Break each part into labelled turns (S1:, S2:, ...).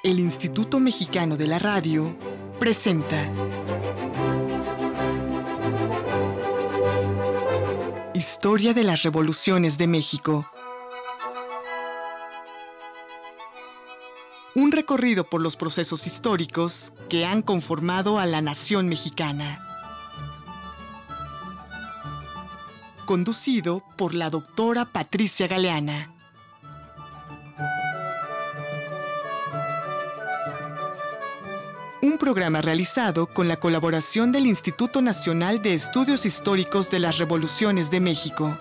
S1: El Instituto Mexicano de la Radio presenta Historia de las Revoluciones de México. Un recorrido por los procesos históricos que han conformado a la nación mexicana. Conducido por la doctora Patricia Galeana. Un programa realizado con la colaboración del Instituto Nacional de Estudios Históricos de las Revoluciones de México.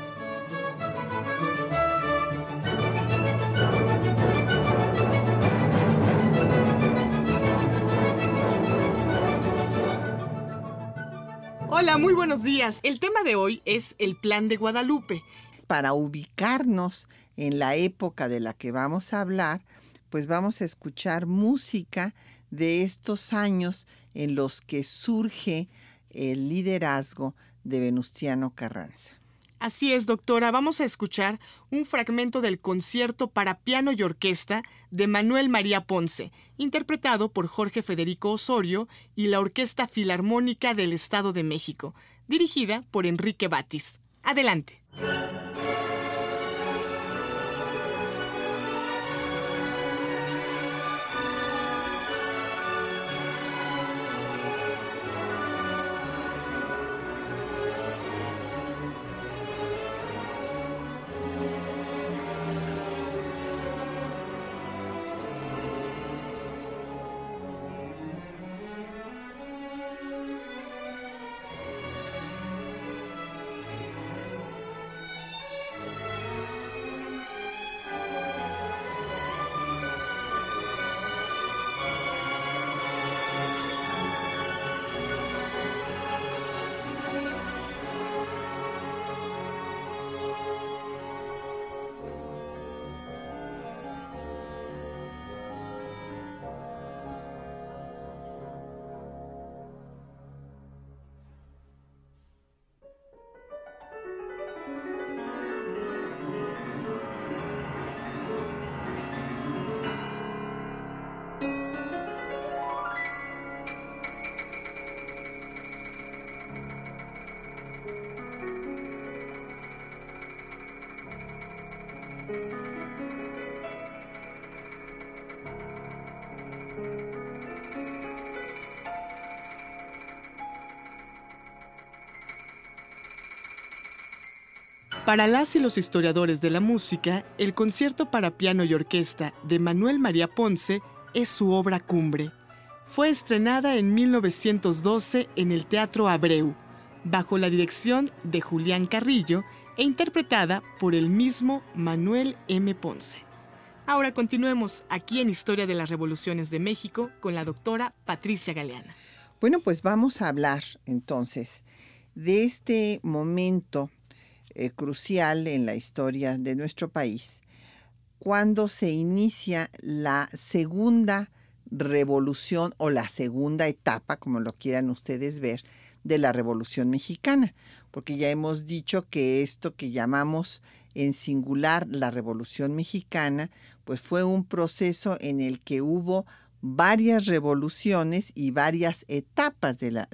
S1: Hola, muy buenos días. El tema de hoy es el Plan de Guadalupe.
S2: Para ubicarnos en la época de la que vamos a hablar, pues vamos a escuchar música de estos años en los que surge el liderazgo de Venustiano Carranza.
S1: Así es, doctora. Vamos a escuchar un fragmento del concierto para piano y orquesta de Manuel María Ponce, interpretado por Jorge Federico Osorio y la Orquesta Filarmónica del Estado de México, dirigida por Enrique Batis. Adelante. Para las y los historiadores de la música, el concierto para piano y orquesta de Manuel María Ponce es su obra cumbre. Fue estrenada en 1912 en el Teatro Abreu, bajo la dirección de Julián Carrillo e interpretada por el mismo Manuel M. Ponce. Ahora continuemos aquí en Historia de las Revoluciones de México con la doctora Patricia Galeana.
S2: Bueno, pues vamos a hablar entonces de este momento crucial en la historia de nuestro país, cuando se inicia la segunda revolución o la segunda etapa, como lo quieran ustedes ver, de la Revolución Mexicana, porque ya hemos dicho que esto que llamamos en singular la Revolución Mexicana, pues fue un proceso en el que hubo varias revoluciones y varias etapas del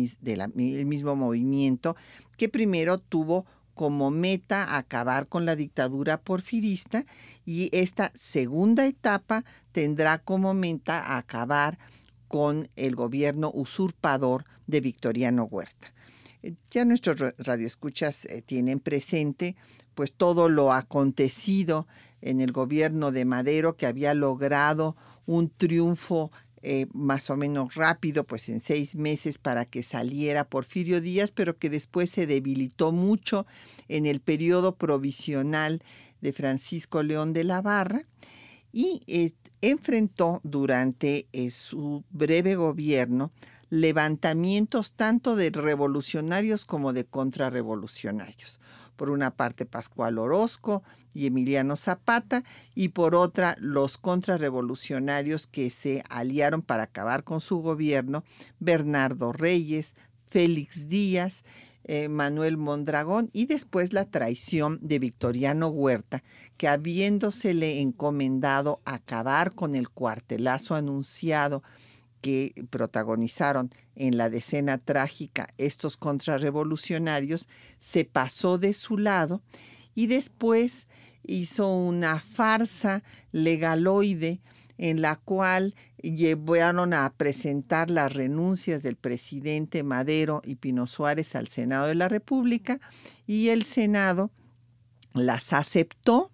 S2: mismo movimiento, que primero tuvo como meta acabar con la dictadura porfirista, y esta segunda etapa tendrá como meta acabar con el gobierno usurpador de Victoriano Huerta. Ya nuestros radioescuchas tienen presente pues todo lo acontecido en el gobierno de Madero, que había logrado un triunfo más o menos rápido, pues en 6 meses, para que saliera Porfirio Díaz, pero que después se debilitó mucho en el periodo provisional de Francisco León de la Barra, y enfrentó durante su breve gobierno levantamientos tanto de revolucionarios como de contrarrevolucionarios. Por una parte Pascual Orozco y Emiliano Zapata, y por otra los contrarrevolucionarios que se aliaron para acabar con su gobierno, Bernardo Reyes, Félix Díaz, Manuel Mondragón, y después la traición de Victoriano Huerta, que habiéndosele encomendado acabar con el cuartelazo anunciado que protagonizaron en la Decena Trágica estos contrarrevolucionarios, se pasó de su lado y después hizo una farsa legaloide en la cual llevaron a presentar las renuncias del presidente Madero y Pino Suárez al Senado de la República, y el Senado las aceptó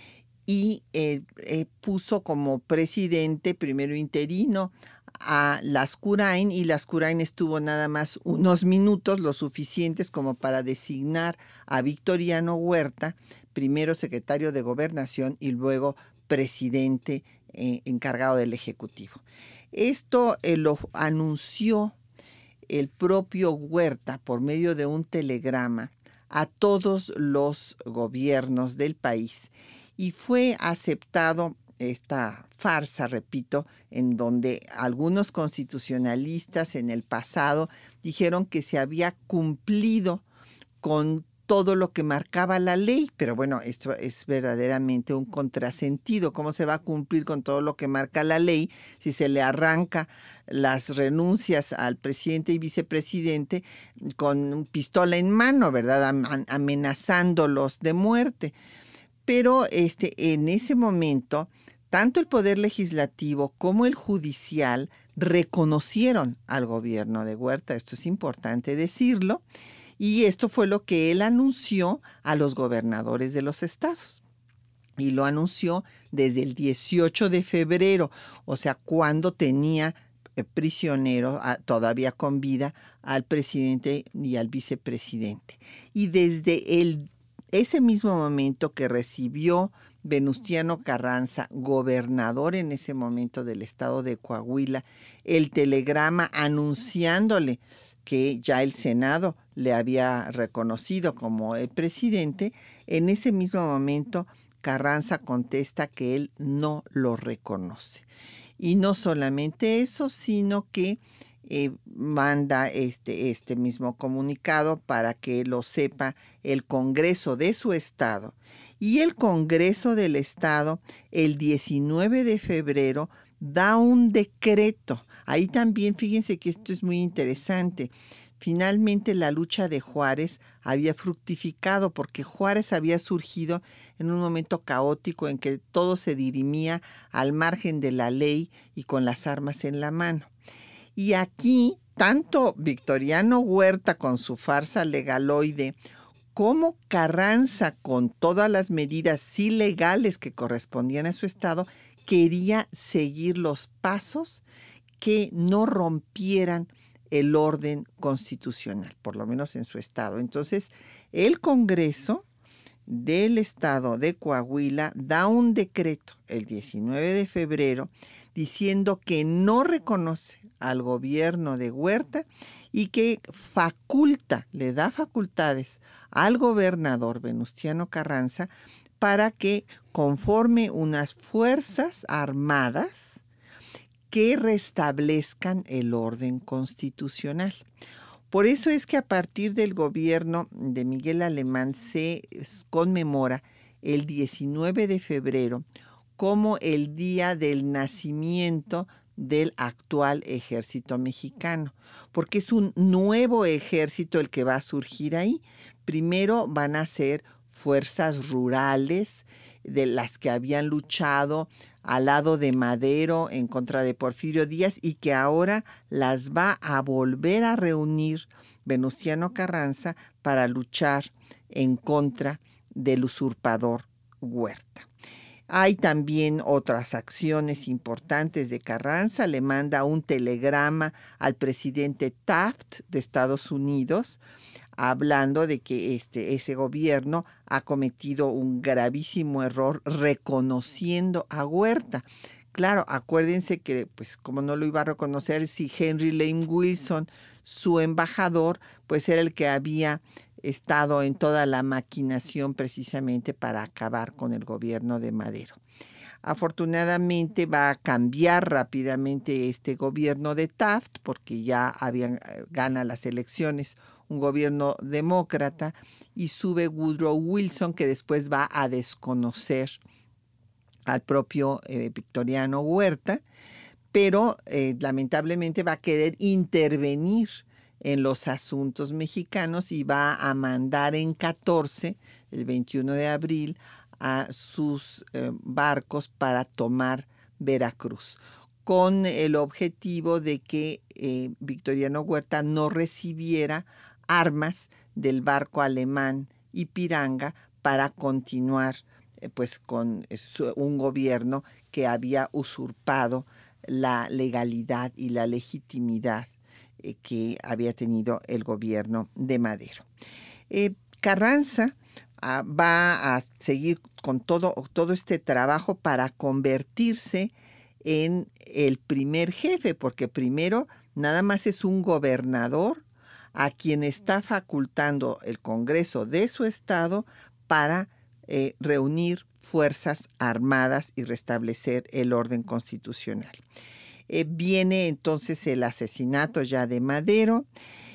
S2: y puso como presidente primero interino a Lascurain, y Lascurain estuvo nada más unos minutos, lo suficientes como para designar a Victoriano Huerta, primero secretario de Gobernación y luego presidente encargado del Ejecutivo. Esto lo anunció el propio Huerta por medio de un telegrama a todos los gobiernos del país, y fue aceptado esta farsa, repito, en donde algunos constitucionalistas en el pasado dijeron que se había cumplido con todo lo que marcaba la ley, pero bueno, esto es verdaderamente un contrasentido. ¿Cómo se va a cumplir con todo lo que marca la ley si se le arranca las renuncias al presidente y vicepresidente con pistola en mano, ¿verdad? Amenazándolos de muerte. Pero en ese momento, tanto el Poder Legislativo como el Judicial reconocieron al gobierno de Huerta, esto es importante decirlo, y esto fue lo que él anunció a los gobernadores de los estados. Y lo anunció desde el 18 de febrero, o sea, cuando tenía prisionero, todavía con vida, al presidente y al vicepresidente. Y desde ese mismo momento que recibió Venustiano Carranza, gobernador en ese momento del estado de Coahuila, el telegrama anunciándole que ya el Senado le había reconocido como el presidente, en ese mismo momento Carranza contesta que él no lo reconoce. Y no solamente eso, sino que manda este mismo comunicado para que lo sepa el Congreso de su estado. Y el Congreso del estado, el 19 de febrero, da un decreto. Ahí también, fíjense que esto es muy interesante. Finalmente la lucha de Juárez había fructificado, porque Juárez había surgido en un momento caótico en que todo se dirimía al margen de la ley y con las armas en la mano. Y aquí, tanto Victoriano Huerta con su farsa legaloide, como Carranza con todas las medidas ilegales que correspondían a su estado, quería seguir los pasos que no rompieran el orden constitucional, por lo menos en su estado. Entonces, el Congreso del estado de Coahuila da un decreto el 19 de febrero diciendo que no reconoce al gobierno de Huerta y que le da facultades al gobernador Venustiano Carranza para que conforme unas fuerzas armadas que restablezcan el orden constitucional. Por eso es que a partir del gobierno de Miguel Alemán se conmemora el 19 de febrero como el día del nacimiento del actual ejército mexicano, porque es un nuevo ejército el que va a surgir ahí. Primero van a ser fuerzas rurales de las que habían luchado al lado de Madero en contra de Porfirio Díaz y que ahora las va a volver a reunir Venustiano Carranza para luchar en contra del usurpador Huerta. Hay también otras acciones importantes de Carranza. Le manda un telegrama al presidente Taft de Estados Unidos hablando de que ese gobierno ha cometido un gravísimo error reconociendo a Huerta. Claro, acuérdense que, pues, como no lo iba a reconocer si Henry Lane Wilson, su embajador, pues era el que había estado en toda la maquinación precisamente para acabar con el gobierno de Madero. Afortunadamente va a cambiar rápidamente este gobierno de Taft porque ya gana las elecciones un gobierno demócrata, y sube Woodrow Wilson, que después va a desconocer al propio Victoriano Huerta, pero lamentablemente va a querer intervenir en los asuntos mexicanos y va a mandar en 14, el 21 de abril, a sus barcos para tomar Veracruz, con el objetivo de que Victoriano Huerta no recibiera armas del barco alemán Ipiranga para continuar pues con un gobierno que había usurpado la legalidad y la legitimidad que había tenido el gobierno de Madero. Carranza va a seguir con todo este trabajo para convertirse en el primer jefe, porque primero nada más es un gobernador a quien está facultando el Congreso de su estado para reunir fuerzas armadas y restablecer el orden constitucional. Viene entonces el asesinato ya de Madero.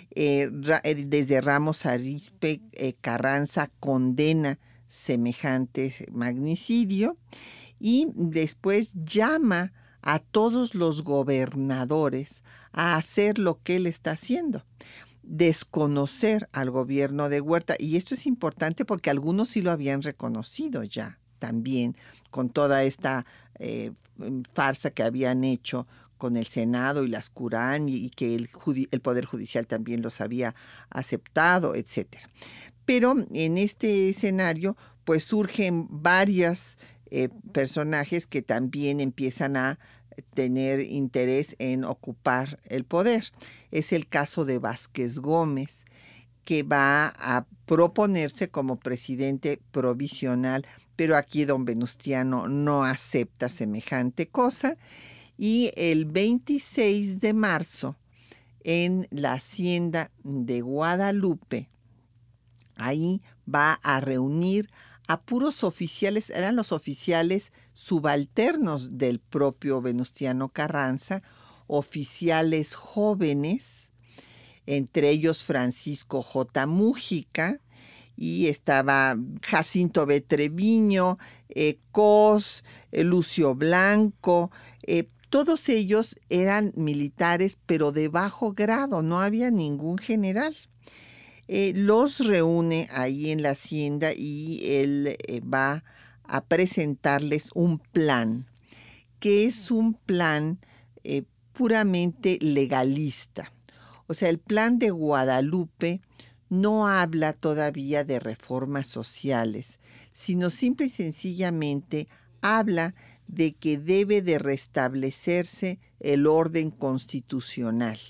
S2: Desde Ramos Arizpe, Carranza condena semejante magnicidio y después llama a todos los gobernadores a hacer lo que él está haciendo: desconocer al gobierno de Huerta. Y esto es importante porque algunos sí lo habían reconocido ya también, con toda esta farsa que habían hecho con el Senado y las Curán, y que el Poder Judicial también los había aceptado, etc. Pero en este escenario pues surgen varios personajes que también empiezan a tener interés en ocupar el poder. Es el caso de Vázquez Gómez, que va a proponerse como presidente provisional, pero aquí don Venustiano no acepta semejante cosa, y el 26 de marzo, en la hacienda de Guadalupe, ahí va a reunir a puros oficiales, eran los oficiales subalternos del propio Venustiano Carranza, oficiales jóvenes, entre ellos Francisco J. Mújica, y estaba Jacinto B. Treviño, Cos, Lucio Blanco. Todos ellos eran militares, pero de bajo grado, no había ningún general. Los reúne ahí en la hacienda y él va a presentarles un plan, que es un plan puramente legalista. O sea, el plan de Guadalupe no habla todavía de reformas sociales, sino simple y sencillamente habla de que debe de restablecerse el orden constitucional.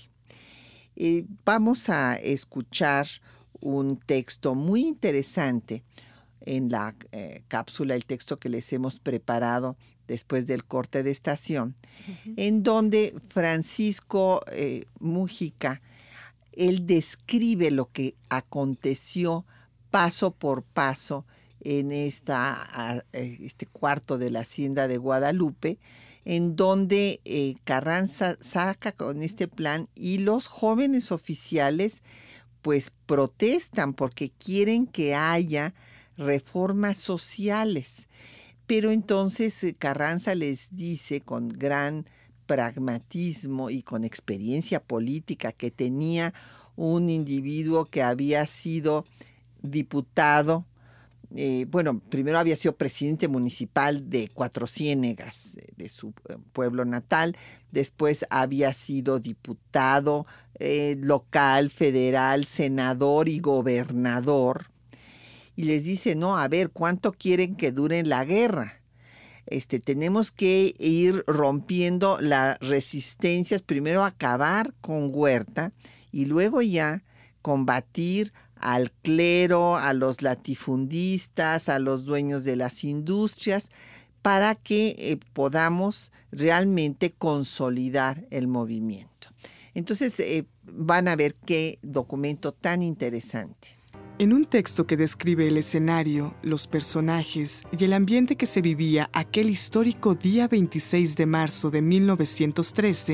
S2: Vamos a escuchar un texto muy interesante en la cápsula, el texto que les hemos preparado después del corte de estación, en donde Francisco Mújica, él describe lo que aconteció paso por paso en este cuarto de la hacienda de Guadalupe, en donde Carranza saca con este plan y los jóvenes oficiales pues protestan porque quieren que haya reformas sociales. Pero entonces Carranza les dice con gran pragmatismo y con experiencia política que tenía un individuo que había sido diputado, primero había sido presidente municipal de Cuatro Ciénegas, de su pueblo natal, después había sido diputado local, federal, senador y gobernador, y les dice, no, a ver, ¿cuánto quieren que dure la guerra? Tenemos que ir rompiendo las resistencias, primero acabar con Huerta y luego ya combatir al clero, a los latifundistas, a los dueños de las industrias, para que podamos realmente consolidar el movimiento. Entonces van a ver qué documento tan interesante.
S1: En un texto que describe el escenario, los personajes y el ambiente que se vivía aquel histórico día 26 de marzo de 1913,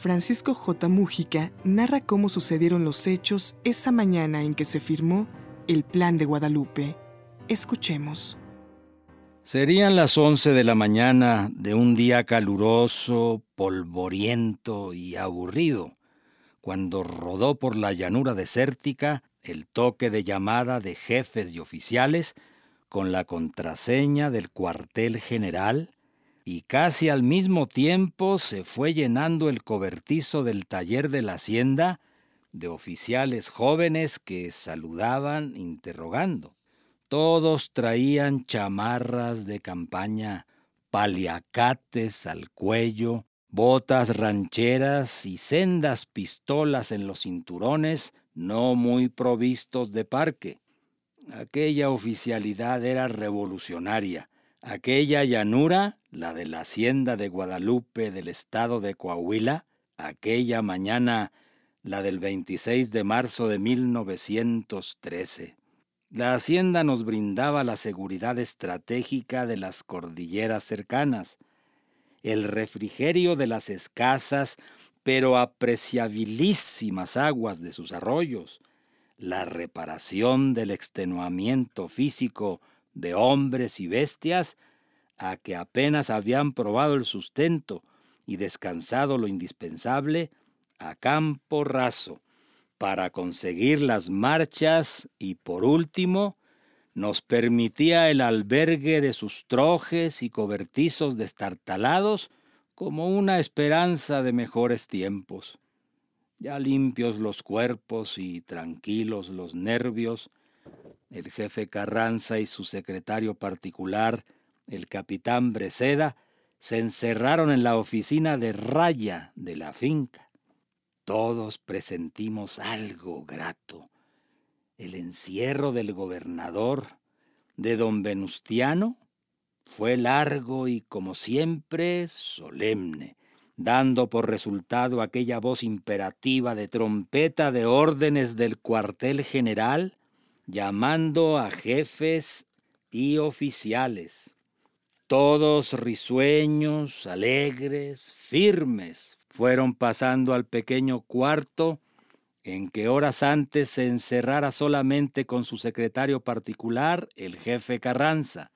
S1: Francisco J. Mújica narra cómo sucedieron los hechos esa mañana en que se firmó el Plan de Guadalupe. Escuchemos.
S3: Serían las 11 de la mañana de un día caluroso, polvoriento y aburrido, cuando rodó por la llanura desértica el toque de llamada de jefes y oficiales con la contraseña del cuartel general, y casi al mismo tiempo se fue llenando el cobertizo del taller de la hacienda de oficiales jóvenes que saludaban interrogando. Todos traían chamarras de campaña, paliacates al cuello, botas rancheras y sendas pistolas en los cinturones, no muy provistos de parque. Aquella oficialidad era revolucionaria. Aquella llanura, la de la hacienda de Guadalupe del estado de Coahuila, aquella mañana, la del 26 de marzo de 1913. La hacienda nos brindaba la seguridad estratégica de las cordilleras cercanas, el refrigerio de las escasas pero apreciabilísimas aguas de sus arroyos, la reparación del extenuamiento físico de hombres y bestias a que apenas habían probado el sustento y descansado lo indispensable a campo raso, para conseguir las marchas y, por último, nos permitía el albergue de sus trojes y cobertizos destartalados como una esperanza de mejores tiempos. Ya limpios los cuerpos y tranquilos los nervios, el jefe Carranza y su secretario particular, el capitán Breceda, se encerraron en la oficina de raya de la finca. Todos presentimos algo grato. El encierro del gobernador, de don Venustiano, fue largo y, como siempre, solemne, dando por resultado aquella voz imperativa de trompeta de órdenes del cuartel general, llamando a jefes y oficiales. Todos risueños, alegres, firmes, fueron pasando al pequeño cuarto en que horas antes se encerrara solamente con su secretario particular, el jefe Carranza.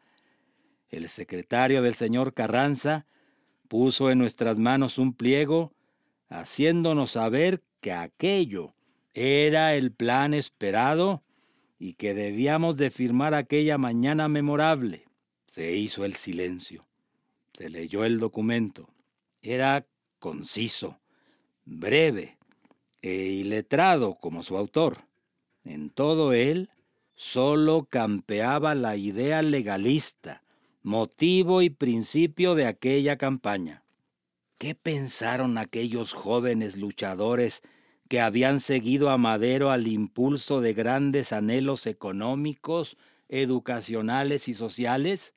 S3: El secretario del señor Carranza puso en nuestras manos un pliego, haciéndonos saber que aquello era el plan esperado y que debíamos de firmar aquella mañana memorable. Se hizo el silencio. Se leyó el documento. Era conciso, breve e iletrado como su autor. En todo él solo campeaba la idea legalista, motivo y principio de aquella campaña. ¿Qué pensaron aquellos jóvenes luchadores que habían seguido a Madero al impulso de grandes anhelos económicos, educacionales y sociales?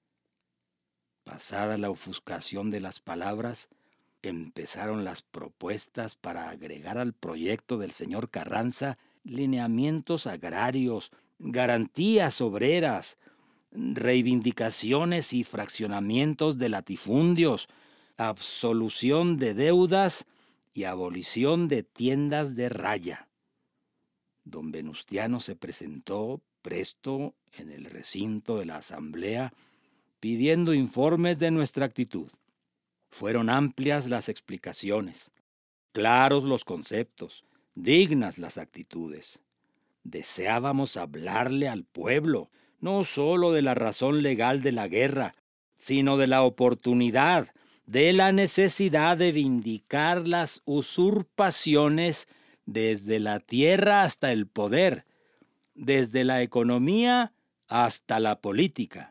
S3: Pasada la ofuscación de las palabras, empezaron las propuestas para agregar al proyecto del señor Carranza lineamientos agrarios, garantías obreras, reivindicaciones y fraccionamientos de latifundios, absolución de deudas y abolición de tiendas de raya. Don Venustiano se presentó presto en el recinto de la asamblea pidiendo informes de nuestra actitud. Fueron amplias las explicaciones, claros los conceptos, dignas las actitudes. Deseábamos hablarle al pueblo, no solo de la razón legal de la guerra, sino de la oportunidad, de la necesidad de vindicar las usurpaciones desde la tierra hasta el poder, desde la economía hasta la política.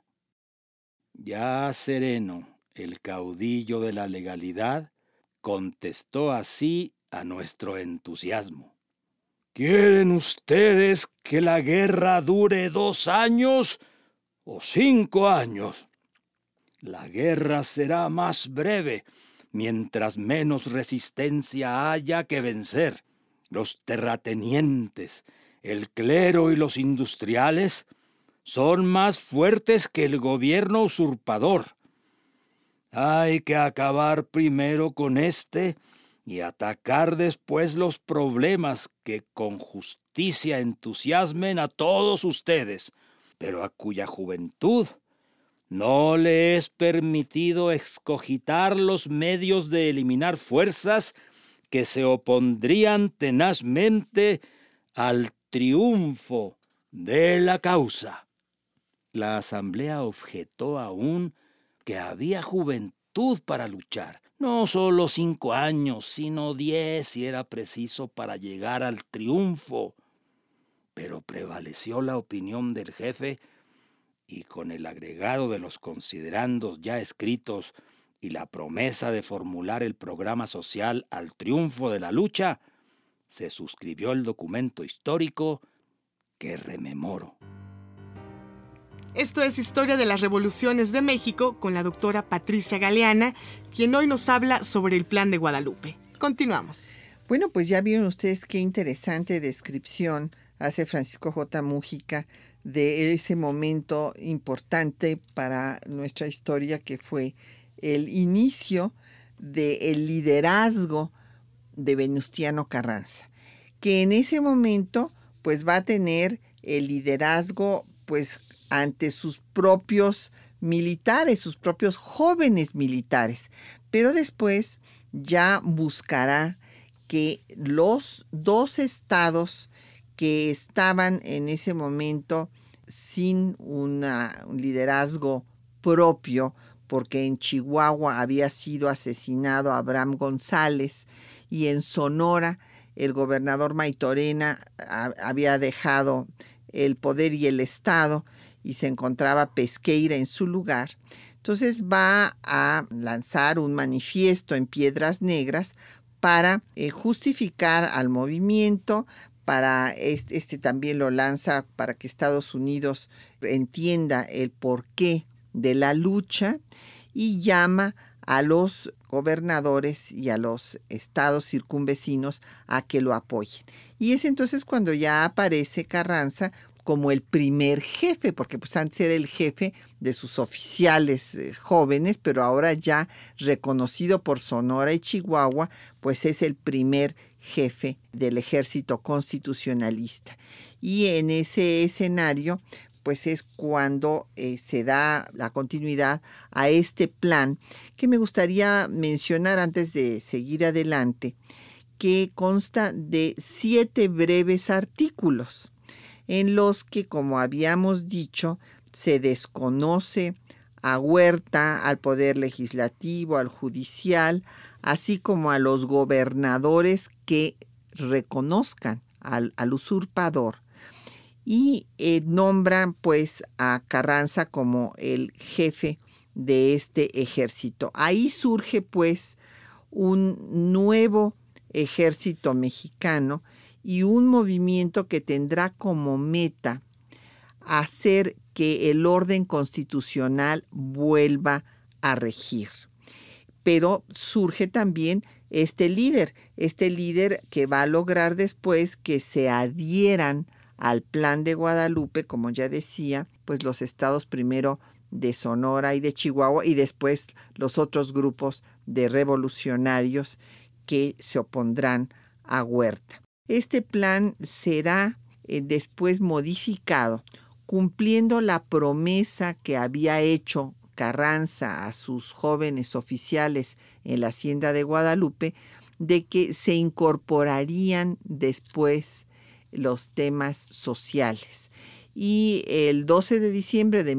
S3: Ya sereno, el caudillo de la legalidad, contestó así a nuestro entusiasmo. ¿Quieren ustedes que la guerra dure 2 años o 5 años? La guerra será más breve, mientras menos resistencia haya que vencer. Los terratenientes, el clero y los industriales son más fuertes que el gobierno usurpador. Hay que acabar primero con este y atacar después los problemas que con justicia entusiasmen a todos ustedes, pero a cuya juventud no le es permitido excogitar los medios de eliminar fuerzas que se opondrían tenazmente al triunfo de la causa. La asamblea objetó aún que había juventud para luchar, no solo 5 años, sino 10 si era preciso para llegar al triunfo. Pero prevaleció la opinión del jefe y con el agregado de los considerandos ya escritos y la promesa de formular el programa social al triunfo de la lucha, se suscribió el documento histórico que rememoro.
S1: Esto es Historia de las Revoluciones de México con la doctora Patricia Galeana, quien hoy nos habla sobre el Plan de Guadalupe. Continuamos.
S2: Bueno, pues ya vieron ustedes qué interesante descripción hace Francisco J. Múgica de ese momento importante para nuestra historia que fue el inicio del liderazgo de Venustiano Carranza, que en ese momento pues va a tener el liderazgo pues ante sus propios militares, sus propios jóvenes militares, pero después ya buscará que los 2 estados que estaban en ese momento sin un liderazgo propio, porque en Chihuahua había sido asesinado Abraham González y en Sonora el gobernador Maytorena había dejado el poder y el estado y se encontraba Pesqueira en su lugar. Entonces va a lanzar un manifiesto en Piedras Negras para justificar al movimiento, para este también lo lanza para que Estados Unidos entienda el porqué de la lucha y llama a los gobernadores y a los estados circunvecinos a que lo apoyen. Y es entonces cuando ya aparece Carranza como el primer jefe, porque pues antes era el jefe de sus oficiales jóvenes, pero ahora ya reconocido por Sonora y Chihuahua, pues es el primer jefe del ejército constitucionalista. Y en ese escenario, pues es cuando se da la continuidad a este plan que me gustaría mencionar antes de seguir adelante, que consta de 7 breves artículos en los que, como habíamos dicho, se desconoce a Huerta, al Poder Legislativo, al Judicial, así como a los gobernadores que reconozcan al usurpador. Y nombran pues a Carranza como el jefe de este ejército. Ahí surge pues un nuevo ejército mexicano y un movimiento que tendrá como meta hacer que el orden constitucional vuelva a regir. Pero surge también este líder que va a lograr después que se adhieran al Plan de Guadalupe, como ya decía, pues los estados primero de Sonora y de Chihuahua y después los otros grupos de revolucionarios que se opondrán a Huerta. Este plan será después modificado, cumpliendo la promesa que había hecho Carranza a sus jóvenes oficiales en la hacienda de Guadalupe, de que se incorporarían después los temas sociales. Y el 12 de diciembre de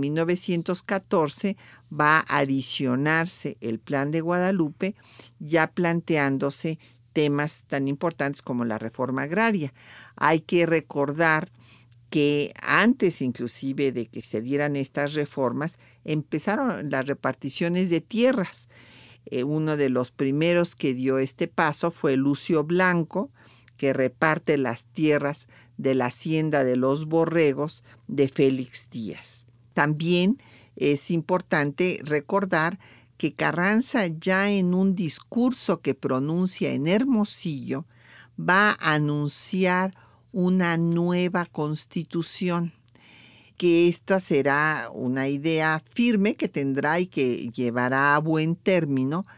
S2: 1914 va a adicionarse el Plan de Guadalupe, ya planteándose temas tan importantes como la reforma agraria. Hay que recordar que antes inclusive de que se dieran estas reformas, empezaron las reparticiones de tierras. Uno de los primeros que dio este paso fue Lucio Blanco, que reparte las tierras de la hacienda de los Borregos de Félix Díaz. También es importante recordar que Carranza, ya en un discurso que pronuncia en Hermosillo, va a anunciar una nueva constitución, que esta será una idea firme que tendrá y que llevará a buen término,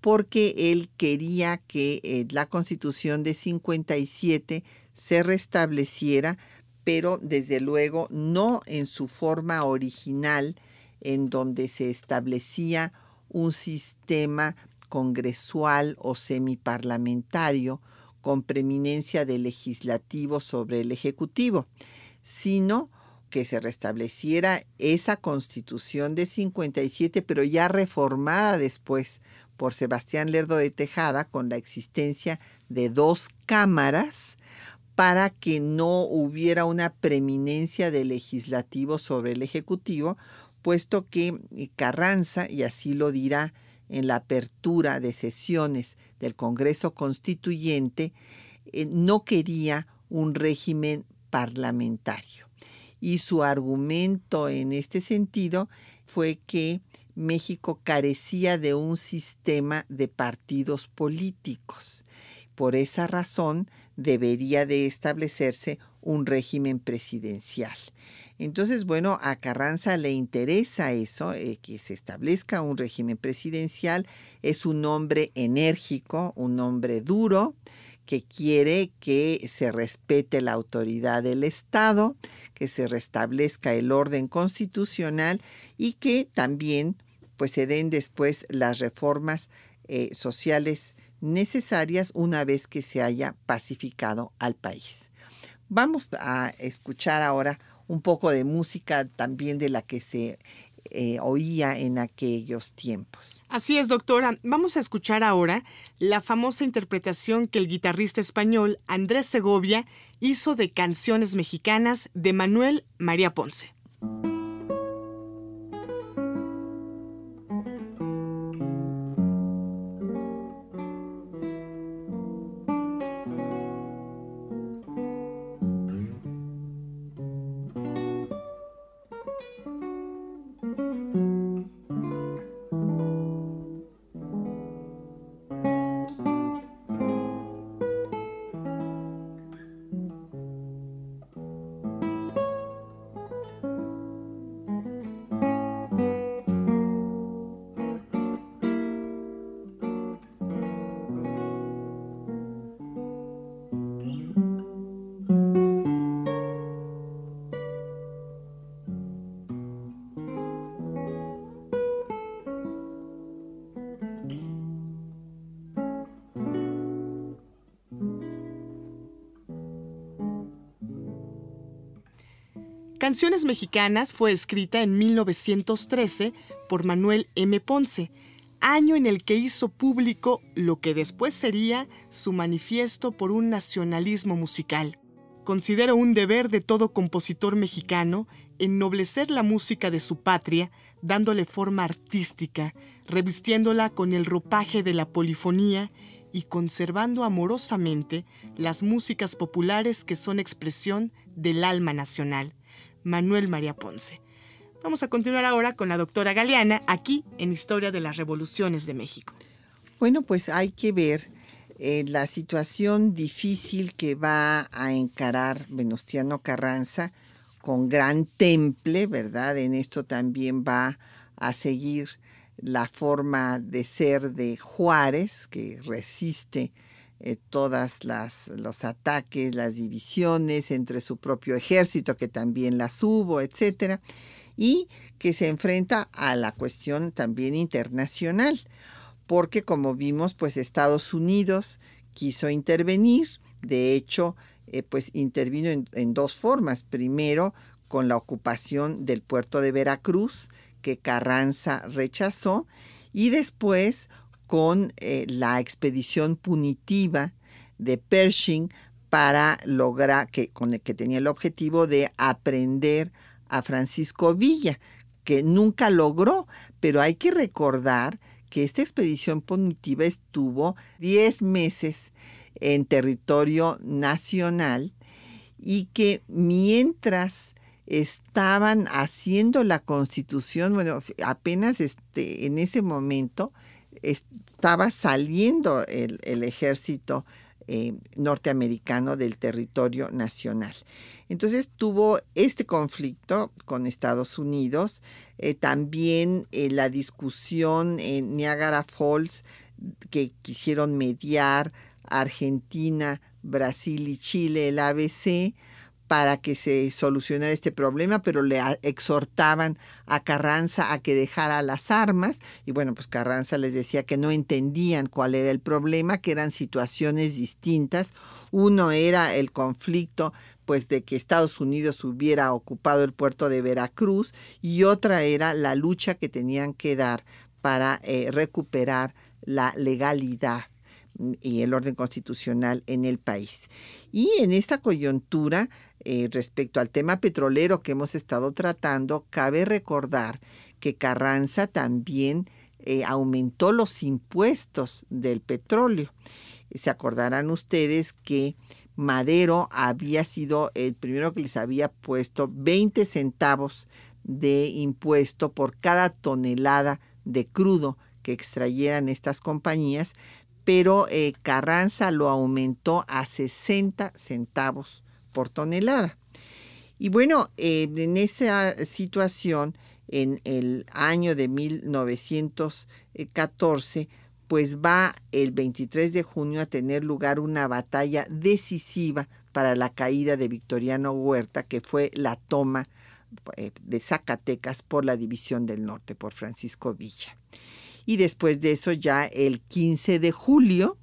S2: porque él quería que la Constitución de 57 se restableciera, pero desde luego no en su forma original, en donde se establecía un sistema congresual o semiparlamentario con preeminencia del legislativo sobre el ejecutivo, sino que se restableciera esa Constitución de 57, pero ya reformada después por Sebastián Lerdo de Tejada, con la existencia de 2 cámaras, para que no hubiera una preeminencia del legislativo sobre el ejecutivo, puesto que Carranza, y así lo dirá en la apertura de sesiones del Congreso Constituyente, no quería un régimen parlamentario. Y su argumento en este sentido fue que México carecía de un sistema de partidos políticos. Por esa razón debería de establecerse un régimen presidencial. Entonces, bueno, a Carranza le interesa eso, que se establezca un régimen presidencial. Es un hombre enérgico, un hombre duro, que quiere que se respete la autoridad del Estado, que se restablezca el orden constitucional y que también pues, se den después las reformas sociales necesarias una vez que se haya pacificado al país. Vamos a escuchar ahora un poco de música también de la que se oía en aquellos tiempos.
S1: Así es, doctora. Vamos a escuchar ahora la famosa interpretación que el guitarrista español Andrés Segovia hizo de Canciones Mexicanas de Manuel María Ponce. Canciones Mexicanas fue escrita en 1913 por Manuel M. Ponce, año en el que hizo público lo que después sería su manifiesto por un nacionalismo musical. Considero un deber de todo compositor mexicano ennoblecer la música de su patria, dándole forma artística, revistiéndola con el ropaje de la polifonía y conservando amorosamente las músicas populares que son expresión del alma nacional. Manuel María Ponce. Vamos a continuar ahora con la doctora Galeana, aquí en Historia de las Revoluciones de México.
S2: Bueno, pues hay que ver la situación difícil que va a encarar Venustiano Carranza con gran temple, ¿verdad? En esto también va a seguir la forma de ser de Juárez, que resiste todas los ataques, las divisiones entre su propio ejército, que también las hubo, etcétera, y que se enfrenta a la cuestión también internacional, porque como vimos, pues Estados Unidos quiso intervenir. De hecho, pues intervino en 2 formas. Primero, con la ocupación del puerto de Veracruz, que Carranza rechazó, y después con la expedición punitiva de Pershing para lograr, que tenía el objetivo de aprender a Francisco Villa, que nunca logró, pero hay que recordar que esta expedición punitiva estuvo 10 meses en territorio nacional y que mientras estaban haciendo la Constitución, bueno, apenas en ese momento estaba saliendo el ejército norteamericano del territorio nacional. Entonces tuvo este conflicto con Estados Unidos, también la discusión en Niagara Falls que quisieron mediar Argentina, Brasil y Chile, el ABC, para que se solucionara este problema, pero le exhortaban a Carranza a que dejara las armas. Y bueno, pues Carranza les decía que no entendían cuál era el problema, que eran situaciones distintas. Uno era el conflicto, pues, de que Estados Unidos hubiera ocupado el puerto de Veracruz, y otra era la lucha que tenían que dar para recuperar la legalidad y el orden constitucional en el país. Y en esta coyuntura, respecto al tema petrolero que hemos estado tratando, cabe recordar que Carranza también aumentó los impuestos del petróleo. Se acordarán ustedes que Madero había sido el primero que les había puesto 20 centavos de impuesto por cada tonelada de crudo que extrayeran estas compañías, pero Carranza lo aumentó a 60 centavos por tonelada. Y bueno, en esa situación, en el año de 1914, pues va el 23 de junio a tener lugar una batalla decisiva para la caída de Victoriano Huerta, que fue la toma de Zacatecas por la División del Norte, por Francisco Villa. Y después de eso, ya el 15 de julio,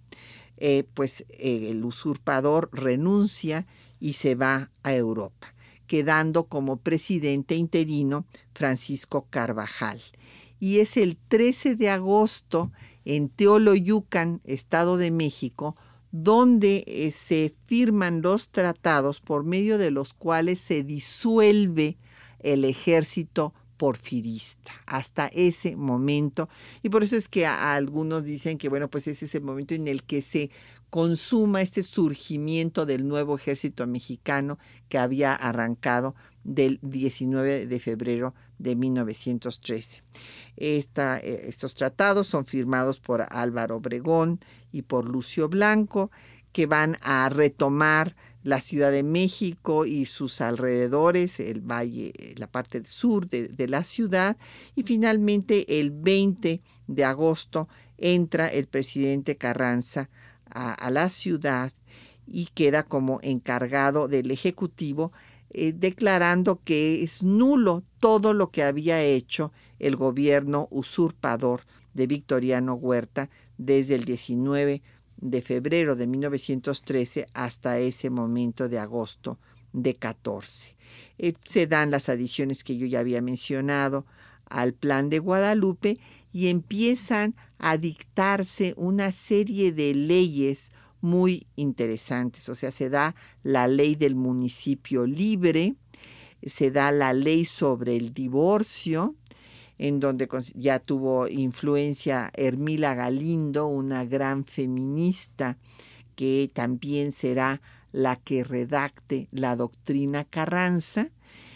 S2: el usurpador renuncia y se va a Europa, quedando como presidente interino Francisco Carvajal. Y es el 13 de agosto en Teoloyucan, Estado de México, donde se firman los tratados por medio de los cuales se disuelve el ejército porfirista hasta ese momento. Y por eso es que a algunos dicen que, bueno, pues ese es el momento en el que se consuma este surgimiento del nuevo ejército mexicano que había arrancado del 19 de febrero de 1913. Estos tratados son firmados por Álvaro Obregón y por Lucio Blanco, que van a retomar la Ciudad de México y sus alrededores, el valle, la parte sur de la ciudad, y finalmente el 20 de agosto entra el presidente Carranza a la ciudad y queda como encargado del Ejecutivo, declarando que es nulo todo lo que había hecho el gobierno usurpador de Victoriano Huerta desde el 19 de febrero de 1913 hasta ese momento de agosto de 14. Se dan las adiciones que yo ya había mencionado al Plan de Guadalupe y empiezan a dictarse una serie de leyes muy interesantes. O sea, se da la ley del municipio libre, se da la ley sobre el divorcio, en donde ya tuvo influencia Hermila Galindo, una gran feminista que también será la que redacte la doctrina Carranza,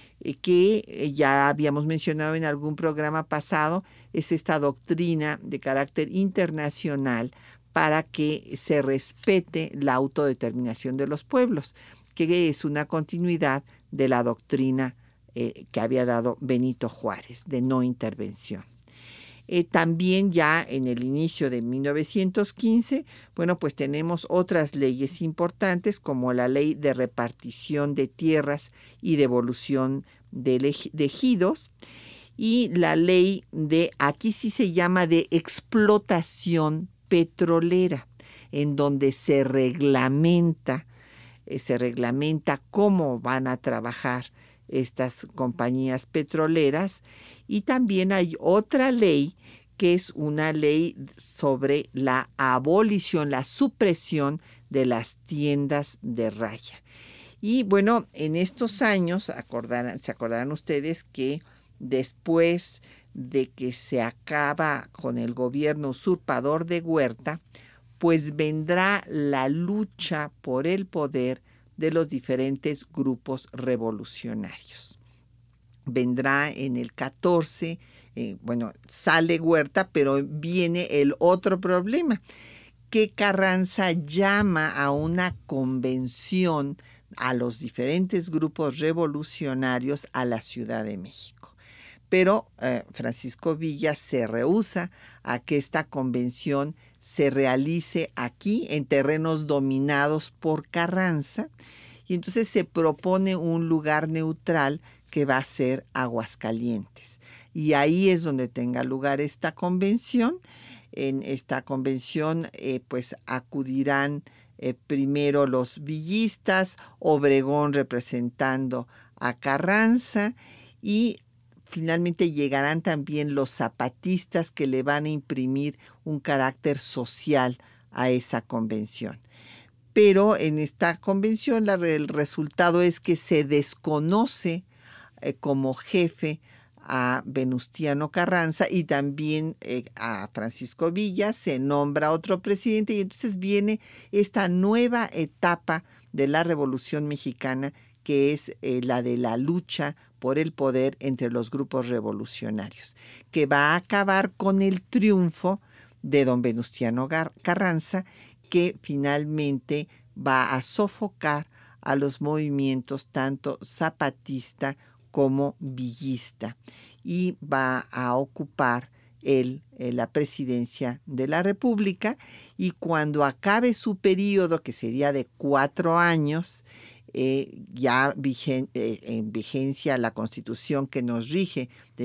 S2: que ya habíamos mencionado en algún programa pasado. Es esta doctrina de carácter internacional para que se respete la autodeterminación de los pueblos, que es una continuidad de la doctrina que había dado Benito Juárez, de no intervención. También ya en el inicio de 1915, bueno, pues tenemos otras leyes importantes como la ley de repartición de tierras y devolución de ejidos, y la ley de, aquí sí se llama de explotación petrolera, en donde se reglamenta cómo van a trabajar estas compañías petroleras. Y también hay otra ley que es una ley sobre la abolición, la supresión de las tiendas de raya. Y bueno, en estos años, se acordarán ustedes que después de que se acaba con el gobierno usurpador de Huerta, pues vendrá la lucha por el poder de los diferentes grupos revolucionarios. Vendrá en el 14, sale Huerta, pero viene el otro problema, que Carranza llama a una convención a los diferentes grupos revolucionarios a la Ciudad de México. pero Francisco Villa se rehúsa a que esta convención se realice aquí en terrenos dominados por Carranza, y entonces se propone un lugar neutral que va a ser Aguascalientes. Y ahí es donde tenga lugar esta convención. En esta convención pues acudirán primero los villistas, Obregón representando a Carranza, y finalmente llegarán también los zapatistas que le van a imprimir un carácter social a esa convención. Pero en esta convención el resultado es que se desconoce como jefe a Venustiano Carranza y también a Francisco Villa, se nombra otro presidente, y entonces viene esta nueva etapa de la Revolución Mexicana, que es la de la lucha por el poder entre los grupos revolucionarios, que va a acabar con el triunfo de don Venustiano Carranza, que finalmente va a sofocar a los movimientos tanto zapatista como villista, y va a ocupar la presidencia de la República. Y cuando acabe su periodo, que sería de 4 años, ya en vigencia la Constitución que nos rige de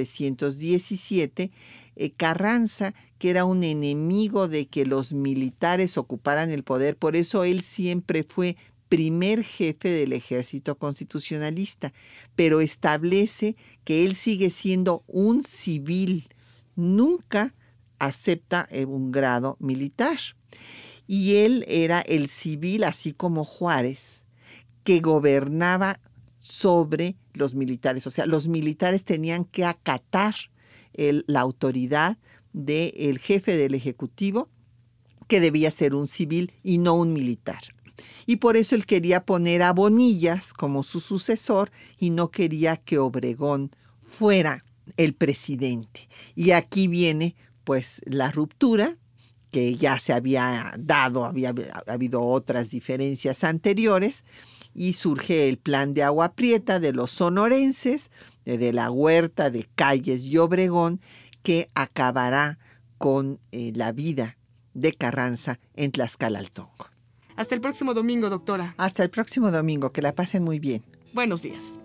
S2: 1917, Carranza, que era un enemigo de que los militares ocuparan el poder, por eso él siempre fue primer jefe del ejército constitucionalista, pero establece que él sigue siendo un civil, nunca acepta un grado militar. Y él era el civil, así como Juárez, que gobernaba sobre los militares. O sea, los militares tenían que acatar la autoridad del jefe del Ejecutivo, que debía ser un civil y no un militar. Y por eso él quería poner a Bonillas como su sucesor y no quería que Obregón fuera el presidente. Y aquí viene pues la ruptura, que ya se había dado, había habido otras diferencias anteriores, y surge el plan de Agua Prieta de los sonorenses, de la Huerta, de Calles y Obregón, que acabará con la vida de Carranza en Tlaxcalaltongo.
S1: Hasta el próximo domingo, doctora.
S2: Hasta el próximo domingo, que la pasen muy bien.
S1: Buenos días.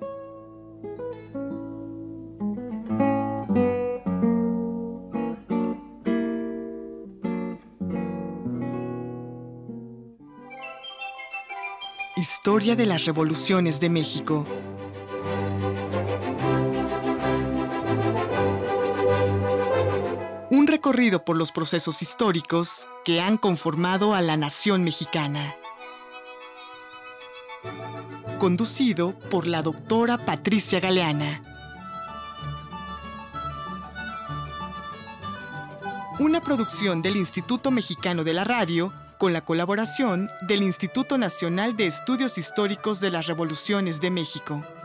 S1: Historia de las revoluciones de México. Un recorrido por los procesos históricos que han conformado a la nación mexicana. Conducido por la doctora Patricia Galeana. Una producción del Instituto Mexicano de la Radio, con la colaboración del Instituto Nacional de Estudios Históricos de las Revoluciones de México.